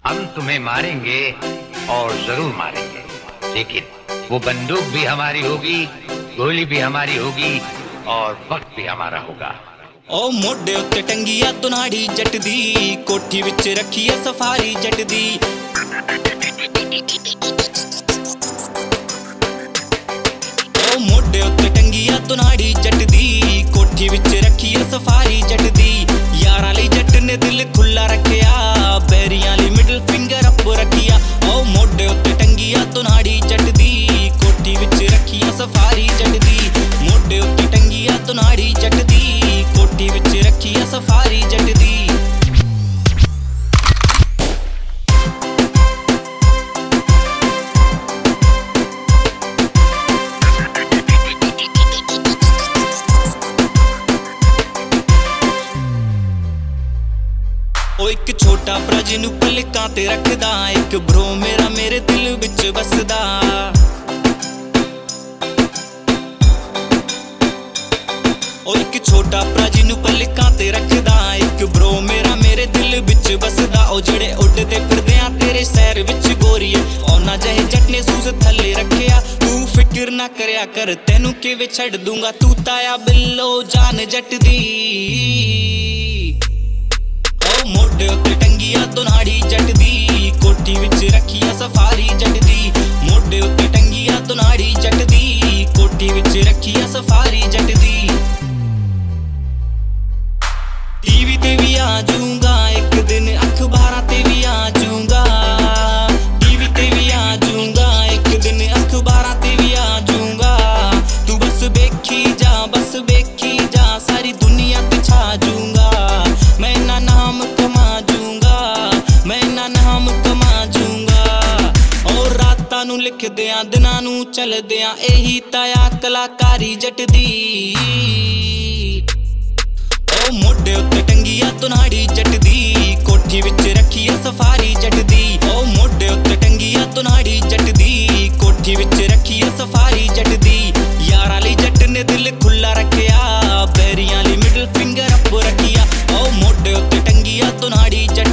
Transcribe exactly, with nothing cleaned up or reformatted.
हम तुम्हें मारेंगे और जरूर मारेंगे, लेकिन वो बंदूक भी हमारी होगी, गोली भी हमारी होगी और वक्त भी हमारा होगा। ओ मोढे उत्ते टंगी आ दुनाड़ी जट दी, कोठी विच रखी है सफारी जट दी। ओ मोढे उत्ते टंगी आ दुनाड़ी जट दी, कोठी विच रखी है सफारी जट दी। यारां लई जट ने दिल खुला रखिया, बैरियां लई मिडल फिंगर अप रखिया। ओ मोढे उत्ते टंगी आ दुनाड़ी जट दी, कोठी विच रखी है सफारी जट दी। मोढे उत्ते टंगी आ दुनाड़ी जट दी, कोठी विच रखी है सफारी जट दी। ओ एक छोटा भरा जिन्नू पलकां ते रखदा, एक ब्रो मेरा मेरे दिल विच बसदा। ओ एक छोटा भरा जिन्नू पलकां ते रखदा, एक ब्रो मेरा मेरे दिल विच बसदा। ओ जेड़े उड्डदे फिरदे आ तेरे शहर विच गोरीए, औना जहे जट ने सूस थल्ले रखिया। तू फिक्र ना करया कर, तैनू किवें छड्ड दूंगा, तू ताया बिल्लो जान जट दी। मोढे उत्ते टंगी आ दुनाड़ी जट दी, कोठी विच रखी आ सफारी जट दी। मोढे उत्ते टंगी आ दुनाड़ी जट दी, कोठी विच रखी आ सफारी जट दी। टीवी ते भी आ जाऊंगा एक दिन, अखबारां ते भी आ जाऊंगा। टीवी ते भी आ जाऊंगा एक दिन, अखबारां ते भी आ जाऊंगा। तू बस वेखी जा, बस वेखी जा, सारी दुनिया ते छा जाऊंगा। मैं ना नाम कमा जूंगा, मैं ना नाम कमा जूंगा। और रातां नू लिखदियां दिनां नू चलदियां, एही ताया कलाकारी जट दी। ओ मोढे उत्ते टंगी आ दुनाड़ी जट दी, कोठी विच रखी आ सफारी जट दी। ओ मोढे उत्ते टंगी आ दुनाड़ी जट दी, कोठी विच रखी आ सफारी जट दी। यारां लई जट ने दिल खुला रखिया, बैरियां लई मिडल फिंगर अप रखिया। ओ मोढे उत्ते टंगी आ दुनाड़ी जट